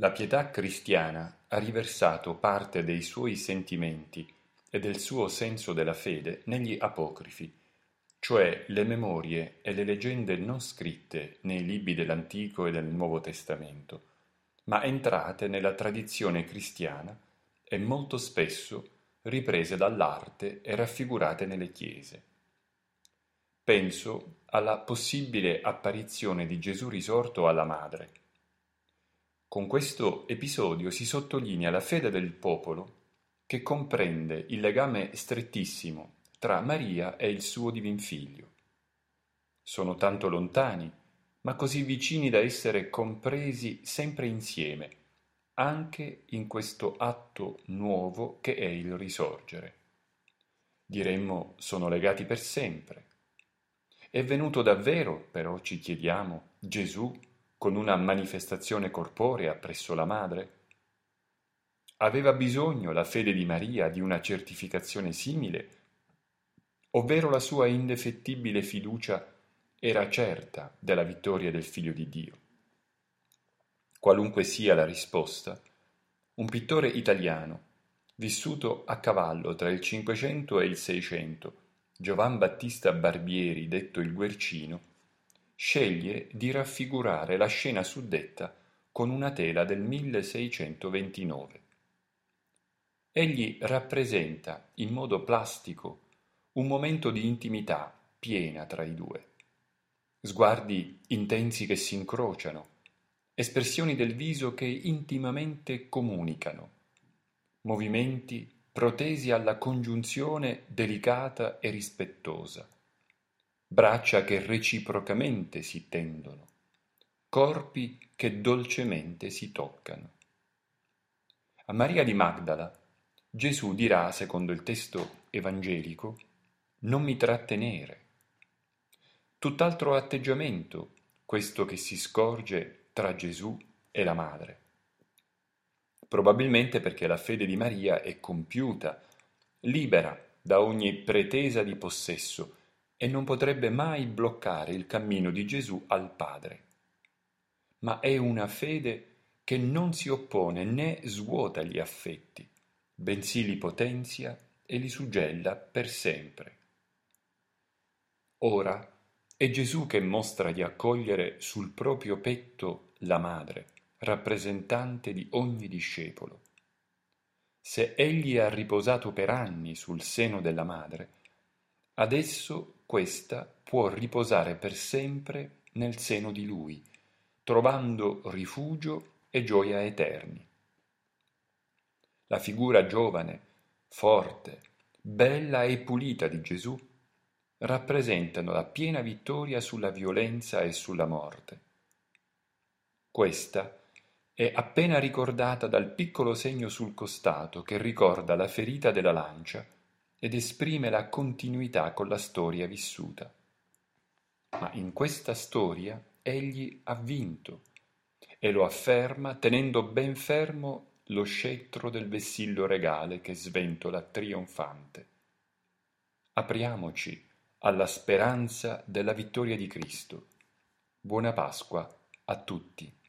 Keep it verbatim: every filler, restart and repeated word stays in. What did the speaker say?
La pietà cristiana ha riversato parte dei suoi sentimenti e del suo senso della fede negli apocrifi, cioè le memorie e le leggende non scritte nei libri dell'Antico e del Nuovo Testamento, ma entrate nella tradizione cristiana e molto spesso riprese dall'arte e raffigurate nelle chiese. Penso alla possibile apparizione di Gesù risorto alla madre. Con questo episodio si sottolinea la fede del popolo che comprende il legame strettissimo tra Maria e il suo divin figlio. Sono tanto lontani, ma così vicini da essere compresi sempre insieme, anche in questo atto nuovo che è il risorgere. Diremmo sono legati per sempre. È venuto davvero, però ci chiediamo, Gesù con una manifestazione corporea presso la madre? Aveva bisogno la fede di Maria di una certificazione simile, ovvero la sua indefettibile fiducia era certa della vittoria del Figlio di Dio? Qualunque sia la risposta, un pittore italiano, vissuto a cavallo tra il Cinquecento e il Seicento, Giovan Battista Barbieri, detto il Guercino, sceglie di raffigurare la scena suddetta con una tela del milleseicentoventinove. Egli rappresenta in modo plastico un momento di intimità piena tra i due. Sguardi intensi che si incrociano, espressioni del viso che intimamente comunicano, movimenti protesi alla congiunzione delicata e rispettosa, braccia che reciprocamente si tendono, corpi che dolcemente si toccano. A Maria di Magdala Gesù dirà, secondo il testo evangelico, non mi trattenere. Tutt'altro atteggiamento questo che si scorge tra Gesù e la madre. Probabilmente perché la fede di Maria è compiuta, libera da ogni pretesa di possesso e non potrebbe mai bloccare il cammino di Gesù al Padre. Ma è una fede che non si oppone né svuota gli affetti, bensì li potenzia e li suggella per sempre. Ora è Gesù che mostra di accogliere sul proprio petto la madre, rappresentante di ogni discepolo. Se egli ha riposato per anni sul seno della madre, adesso questa può riposare per sempre nel seno di lui, trovando rifugio e gioia eterni. La figura giovane, forte, bella e pulita di Gesù rappresentano la piena vittoria sulla violenza e sulla morte. Questa è appena ricordata dal piccolo segno sul costato che ricorda la ferita della lancia ed esprime la continuità con la storia vissuta. Ma in questa storia egli ha vinto e lo afferma tenendo ben fermo lo scettro del vessillo regale che sventola trionfante. Apriamoci alla speranza della vittoria di Cristo. Buona Pasqua a tutti.